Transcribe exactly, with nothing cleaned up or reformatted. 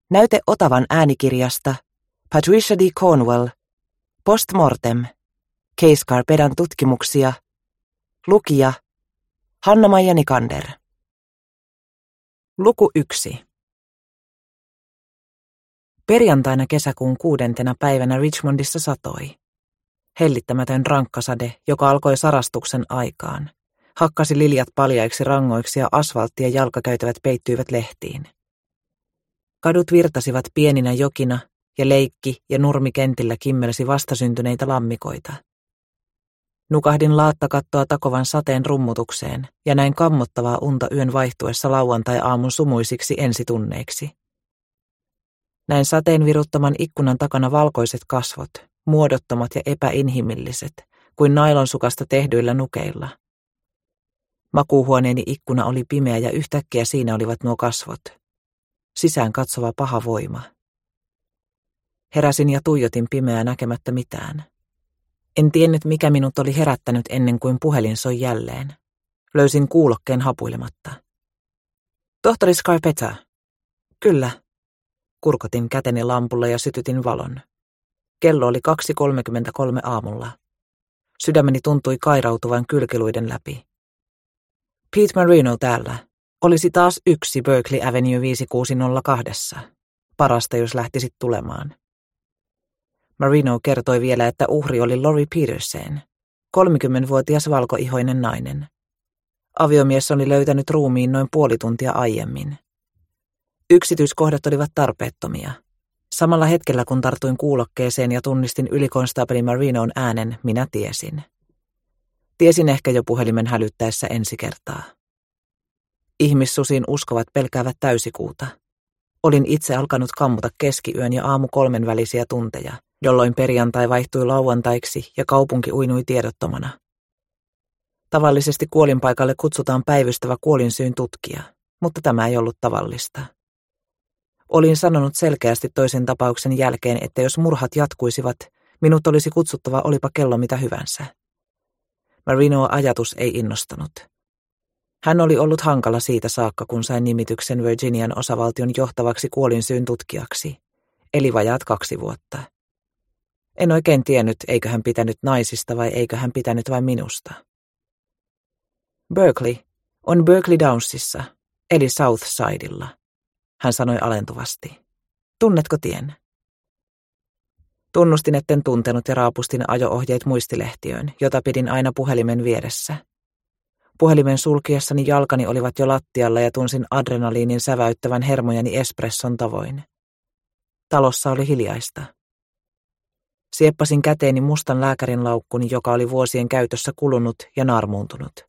Näyte Otavan äänikirjasta Patricia D. Cornwell, Post Mortem, Case Carpedan tutkimuksia, lukija Hanna-Maija Nikander. Luku yksi. Perjantaina kesäkuun kuudentena päivänä Richmondissa satoi. Hellittämätön rankkasade, joka alkoi sarastuksen aikaan, hakkasi liljat paljaiksi rangoiksi ja asfaltti ja jalkakäytävät peittyivät lehtiin. Kadut virtasivat pieninä jokina ja leikki- ja nurmikentillä kimmelsi vastasyntyneitä lammikoita. Nukahdin laattakattoa takovan sateen rummutukseen ja näin kammottavaa unta yön vaihtuessa lauantai-aamun sumuisiksi ensitunneiksi. Näin sateen viruttaman ikkunan takana valkoiset kasvot, muodottomat ja epäinhimilliset, kuin nailonsukasta tehdyillä nukeilla. Makuuhuoneeni ikkuna oli pimeä ja yhtäkkiä siinä olivat nuo kasvot. Sisään katsova paha voima. Heräsin ja tuijotin pimeää näkemättä mitään. En tiennyt, mikä minut oli herättänyt ennen kuin puhelin soi jälleen. Löysin kuulokkeen hapuilematta. Tohtori Scarpetta. Kyllä. Kurkotin käteni lampulla ja sytytin valon. Kello oli kaksi kolmekymmentäkolme aamulla. Sydämeni tuntui kairautuvan kylkiluiden läpi. Pete Marino täällä. Olisi taas yksi Berkeley Avenue viisi kuusi nolla kaksi. Parasta, jos lähtisit tulemaan. Marino kertoi vielä, että uhri oli Lori Petersen, kolmekymmentävuotias valkoihoinen nainen. Aviomies oli löytänyt ruumiin noin puoli tuntia aiemmin. Yksityiskohdat olivat tarpeettomia. Samalla hetkellä, kun tartuin kuulokkeeseen ja tunnistin ylikonstaapeli Marinon äänen, minä tiesin. Tiesin ehkä jo puhelimen hälyttäessä ensi kertaa. Ihmissusiin uskovat pelkäävät täysikuuta. Olin itse alkanut kammuta keskiyön ja aamu kolmen välisiä tunteja, jolloin perjantai vaihtui lauantaiksi ja kaupunki uinui tiedottomana. Tavallisesti kuolinpaikalle kutsutaan päivystävä kuolinsyyn tutkija, mutta tämä ei ollut tavallista. Olin sanonut selkeästi toisen tapauksen jälkeen, että jos murhat jatkuisivat, minut olisi kutsuttava olipa kello mitä hyvänsä. Marinoa ajatus ei innostanut. Hän oli ollut hankala siitä saakka, kun sain nimityksen Virginian osavaltion johtavaksi kuolinsyyn tutkijaksi, eli vajaat kaksi vuotta. En oikein tiennyt, eikö hän pitänyt naisista vai eikö hän pitänyt vain minusta. Berkeley on Berkeley Downsissa, eli South Sidella, hän sanoi alentuvasti. Tunnetko tien? Tunnustin, etten tuntenut ja raapustin ajo-ohjeet muistilehtiöön, jota pidin aina puhelimen vieressä. Puhelimen sulkiessani jalkani olivat jo lattialla ja tunsin adrenaliinin säväyttävän hermojani espresson tavoin. Talossa oli hiljaista. Sieppasin käteeni mustan lääkärin laukkuni, joka oli vuosien käytössä kulunut ja naarmuuntunut.